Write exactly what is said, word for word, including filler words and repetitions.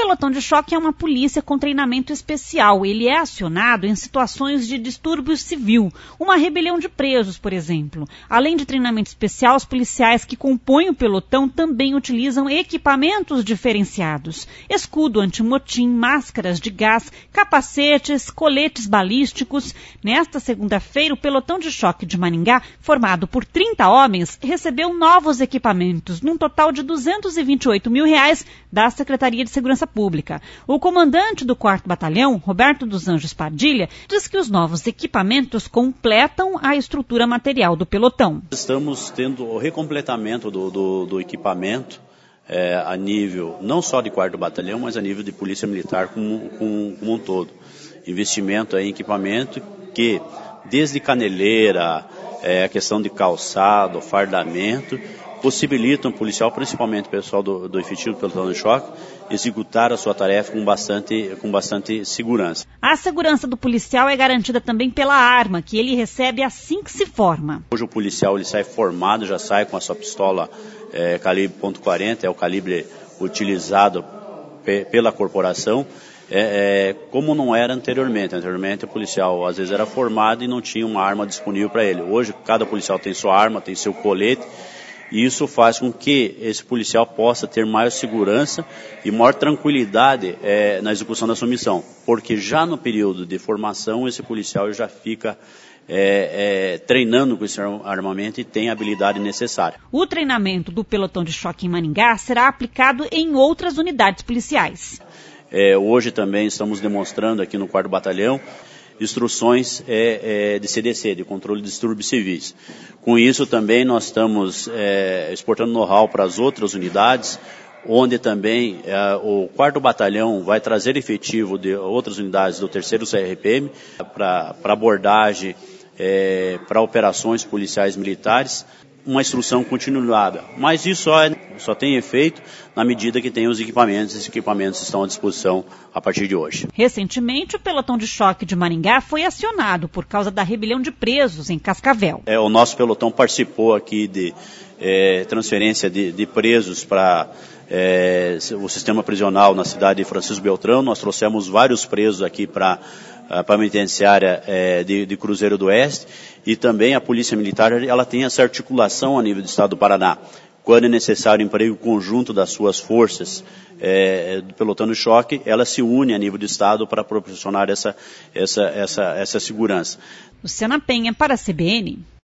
pelotão de choque é uma polícia com treinamento especial. Ele é acionado em situações de distúrbio civil, uma rebelião de presos, por exemplo. Além de treinamento especial, os policiais que compõem o pelotão também utilizam equipamentos diferenciados. Escudo antimotim, máscaras de gás, capacetes, coletes balísticos. Nesta segunda-feira, o pelotão de choque de Maringá, formado por trinta homens, recebeu novos equipamentos, num total de duzentos e vinte e oito mil reais da Secretaria de Segurança Pública. O comandante do quarto Batalhão, Roberto dos Anjos Padilha, diz que os novos equipamentos completam a estrutura material do pelotão. Estamos tendo o recompletamento do, do, do equipamento é, a nível não só de quarto Batalhão, mas a nível de Polícia Militar como, como, como um todo. Investimento em equipamento que, desde caneleira, é, a questão de calçado, fardamento, possibilitam o policial, principalmente o pessoal do, do efetivo do pelotão de choque, executar a sua tarefa com bastante, com bastante segurança. A segurança do policial é garantida também pela arma, que ele recebe assim que se forma. Hoje o policial ele sai formado, já sai com a sua pistola é, calibre ponto quarenta, é o calibre utilizado pe, pela corporação, é, é, como não era anteriormente. Anteriormente o policial às vezes era formado e não tinha uma arma disponível para ele. Hoje cada policial tem sua arma, tem seu colete, e isso faz com que esse policial possa ter maior segurança e maior tranquilidade é, na execução da sua missão. Porque já no período de formação, esse policial já fica é, é, treinando com esse armamento e tem a habilidade necessária. O treinamento do pelotão de choque em Maringá será aplicado em outras unidades policiais. É, hoje também estamos demonstrando aqui no quarto Batalhão instruções é, é, de C D C, de controle de distúrbios civis. Com isso também nós estamos é, exportando know-how para as outras unidades, onde também é, o quarto Batalhão vai trazer efetivo de outras unidades do terceiro C R P M para abordagem, é, para operações policiais militares, uma instrução continuada. Mas isso só, é, só tem efeito na medida que tem os equipamentos. Esses equipamentos estão à disposição a partir de hoje. Recentemente, o pelotão de choque de Maringá foi acionado por causa da rebelião de presos em Cascavel. É, o nosso pelotão participou aqui de é, transferência de, de presos para é, o sistema prisional na cidade de Francisco Beltrão. Nós trouxemos vários presos aqui para a penitenciária é, de, de Cruzeiro do Oeste, e também a Polícia Militar ela tem essa articulação a nível do Estado do Paraná. Quando é necessário o emprego conjunto das suas forças é, do pelotão de choque, ela se une a nível do Estado para proporcionar essa, essa, essa, essa segurança. Luciana Penha para a C B N.